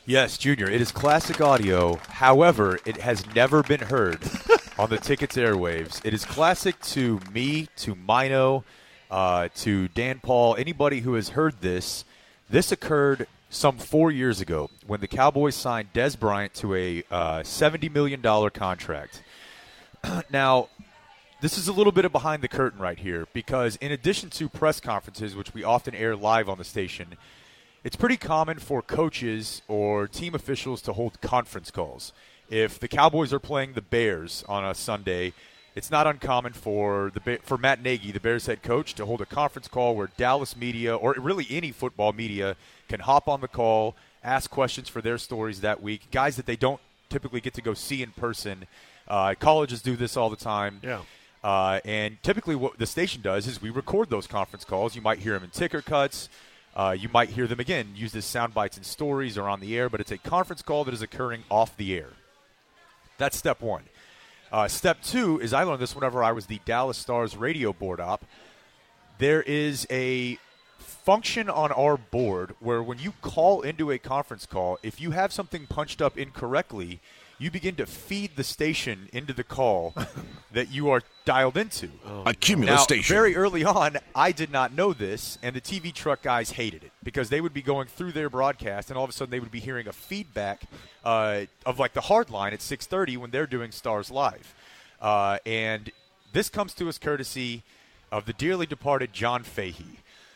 Yes, Junior, it is classic audio. However, it has never been heard on the Tickets airwaves. It is classic to me, to Mino, to Dan Paul, anybody who has heard this. This occurred some 4 years ago when the Cowboys signed Dez Bryant to a $70 million contract. Now, this is a little bit of behind the curtain right here because in addition to press conferences, which we often air live on the station, it's pretty common for coaches or team officials to hold conference calls. If the Cowboys are playing the Bears on a Sunday, it's not uncommon for Matt Nagy, the Bears head coach, to hold a conference call where Dallas media, or really any football media, can hop on the call, ask questions for their stories that week, guys that they don't typically get to go see in person. Colleges do this all the time. Yeah. And typically what the station does is we record those conference calls. You might hear them in ticker cuts. You might hear them, again, used as sound bites and stories or on the air, but it's a conference call that is occurring off the air. That's step one. Step two is I learned this whenever I was the Dallas Stars radio board op. There is a function on our board where when you call into a conference call, if you have something punched up incorrectly, you begin to feed the station into the call that you are dialed into. A cumulus Now, station. very early on, I did not know this, and the TV truck guys hated it because they would be going through their broadcast, and all of a sudden they would be hearing a feedback of like the hard line at 6:30 when they're doing Stars Live. And this comes to us courtesy of the dearly departed John Fahey,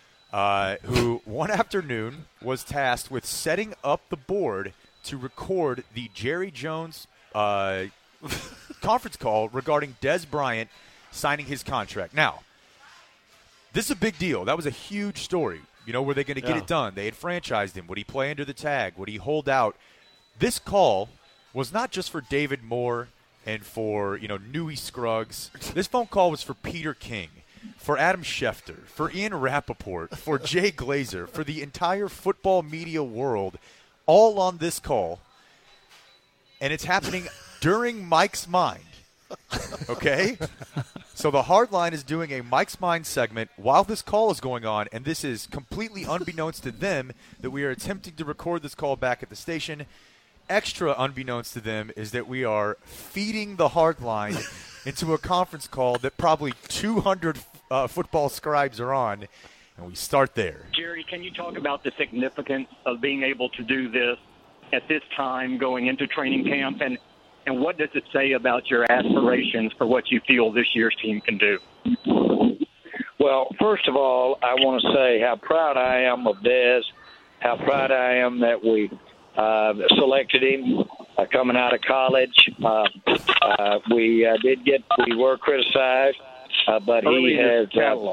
who one afternoon was tasked with setting up the board to record the Jerry Jones conference call regarding Dez Bryant signing his contract. Now, this is a big deal. That was a huge story. You know, were they going to get it done? They had franchised him. Would he play under the tag? Would he hold out? This call was not just for David Moore and for, Newey Scruggs. This phone call was for Peter King, for Adam Schefter, for Ian Rappaport, for Jay Glazer, for the entire football media world, all on this call, and it's happening during Mike's Mind, okay? So the hard line is doing a Mike's Mind segment while this call is going on, and this is completely unbeknownst to them that we are attempting to record this call back at the station. Extra unbeknownst to them is that we are feeding the hard line into a conference call that probably 200 football scribes are on, and we start there. Jerry, can you talk about the significance of being able to do this at this time going into training camp, and what does it say about your aspirations for what you feel this year's team can do? Well, first of all, I want to say how proud I am of Dez, how proud I am that we selected him coming out of college. We were criticized. But he has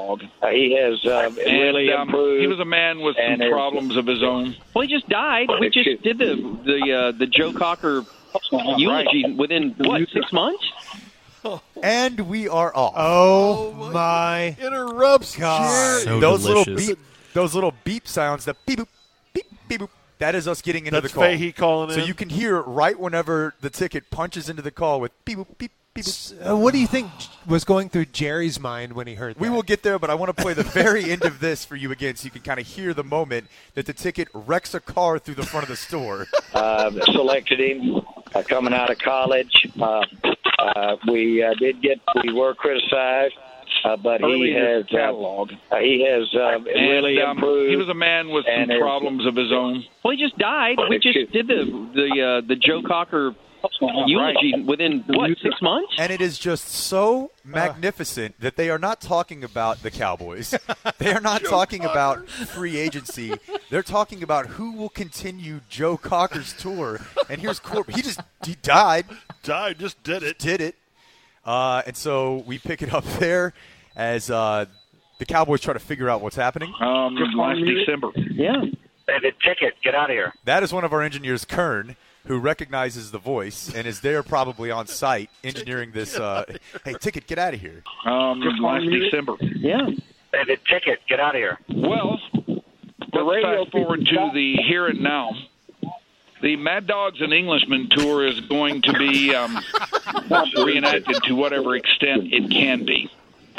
really improved. He was a man with some problems of his own. Well, he just died. We just did the Joe Cocker eulogy within 6 months. And we are off. Oh my! Interrupts. God. So those delicious. those little beep sounds, the beep boop, beep beep boop. That is us getting into That's the call. Fahey calling in. So you can hear right whenever the ticket punches into the call with beep boop beep. What do you think was going through Jerry's mind when he heard that? We will get there, but I want to play the very end of this for you again so you can kind of hear the moment that the ticket wrecks a car through the front of the store. Selected him coming out of college. We were criticized. But he has really improved. He was a man with some problems of his own. Well, he just died. We just did the Joe Cocker eulogy within 6 months. And it is just so magnificent that they are not talking about the Cowboys. They are not talking about free agency. They're talking about who will continue Joe Cocker's tour. And here's Corbin. He died. Just did it. And so we pick it up there as the Cowboys try to figure out what's happening. Last December. Yeah. The ticket, get out of here. That is one of our engineers, Kern, who recognizes the voice and is there probably on site engineering this. Hey, ticket, get out of here. Last December. Yeah. The ticket, get out of here. Well, let's fast forward to the here and now. The Mad Dogs and Englishmen tour is going to be reenacted to whatever extent it can be.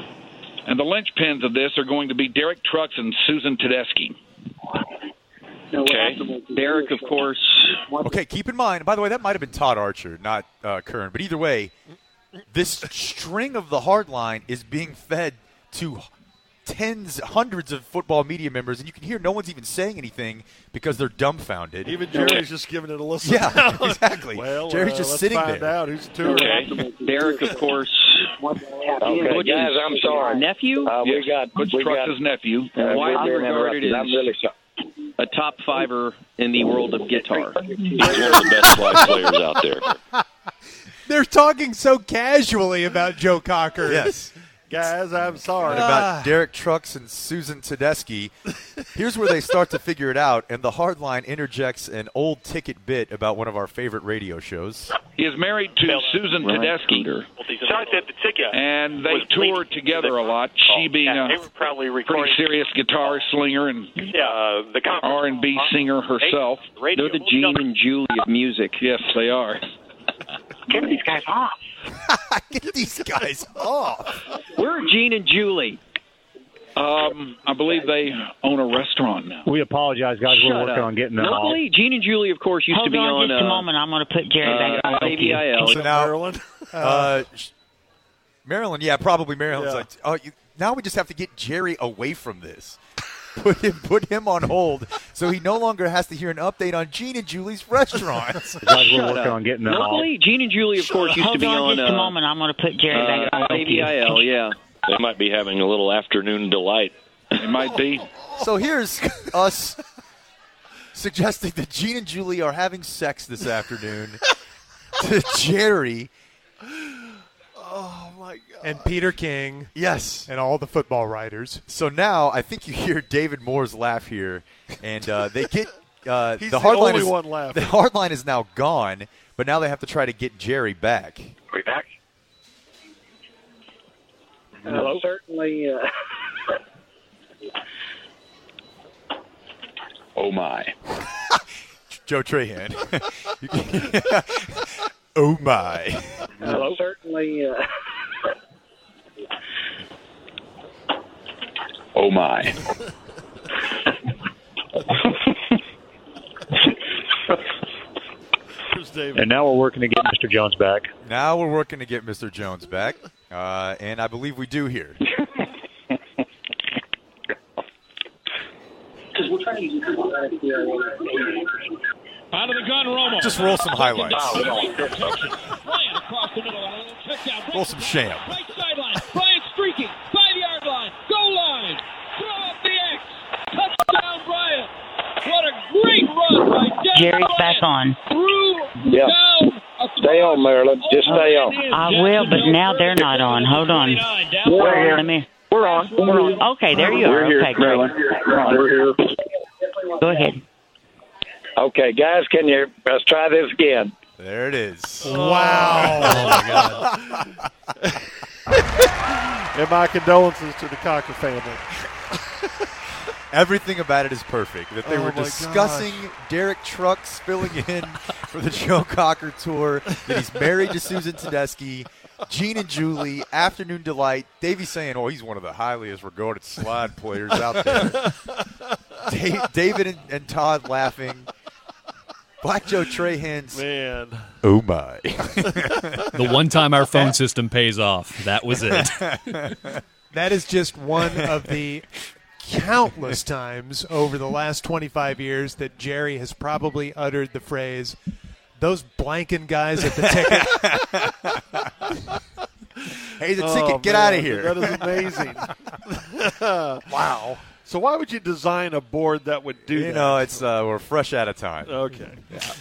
And the linchpins of this are going to be Derek Trucks and Susan Tedeschi. Okay. Derek, of course. Okay, keep in mind, by the way, that might have been Todd Archer, not Kern. But either way, this string of the hard line is being fed to hundreds of football media members, and you can hear no one's even saying anything because they're dumbfounded. Even Jerry's just giving it a listen. Yeah, exactly. Well, Jerry's just let's sitting find there. out who's the tour. Okay. Derek, of course. Okay, guys, I'm sorry. Nephew? We got Trucks' nephew. Widely regarded as I'm really sorry. a top fiver in the world of guitar. He's one of the best flag players out there. They're talking so casually about Joe Cocker. Yes. Guys, I'm sorry. And about Derek Trucks and Susan Tedeschi. Here's where they start to figure it out, and the hardline interjects an old ticket bit about one of our favorite radio shows. He is married to Susan Tedeschi, and they toured together a lot. She being a pretty serious guitar slinger and R&B singer herself. They're the Gene and Julie of music. Yes, they are. Get these guys off. Get these guys off. Where are Gene and Julie? I believe they own a restaurant now. We apologize, guys. We're Shut working up. on getting them off. Locally, Gene and Julie, of course, used to be on. Just a moment. I'm going to put Jerry back on. AVIL. So now, Maryland? Maryland, yeah, probably Maryland's like, now we just have to get Jerry away from this. Put him on hold so he no longer has to hear an update on Gene and Julie's restaurant. Guys, we're working on getting them Locally, off. Gene and Julie, of course, used to be on. Just a moment. I'm going to put Jerry back on. AVIL, yeah. They might be having a little afternoon delight. It might be. So here's us suggesting that Gene and Julie are having sex this afternoon to Jerry. Oh, my God. And Peter King. Yes. And all the football writers. So now I think you hear David Moore's laugh here, and they get He's the hard line only is one laughing. the hard line is now gone, but now they have to try to get Jerry back. Are we back? Hello? Certainly. Oh, my. Joe Trahan. Oh, my. Hello? Certainly. Oh, my. And now we're working to get Mr. Jones back. Now we're working to get Mr. Jones back, and I believe we do here. Out of the gun, Romo. Just roll some highlights. Roll some sham. Right sideline. Bryant streaking. 5-yard line. Goal line. Throw up the X. Touchdown, Bryant. What a great run by Dennis Jerry's back on. Yeah. Stay on, Maryland. Just stay on. I will, but now they're not on. Hold on. Let me. We're on. Okay, there you are. Okay, great. We're here. Go ahead. Okay, guys, let's try this again. There it is. Wow. Oh, my God. And my condolences to the Cocker family. Everything about it is perfect. That they Oh were my discussing Derek Trucks filling in for the Joe Cocker tour, that he's married to Susan Tedeschi, Gene and Julie, Afternoon Delight. Davey saying, he's one of the highest regarded slide players out there. David and Todd laughing. Black Joe Trahan's. Man. Oh, my. The one time our phone system pays off. That was it. That is just one of the countless times over the last 25 years that Jerry has probably uttered the phrase, "Those blanking guys at the ticket." Hey, the ticket, get out of here. That is amazing. Wow. So why would you design a board that would do that? It's we're fresh out of time. Okay.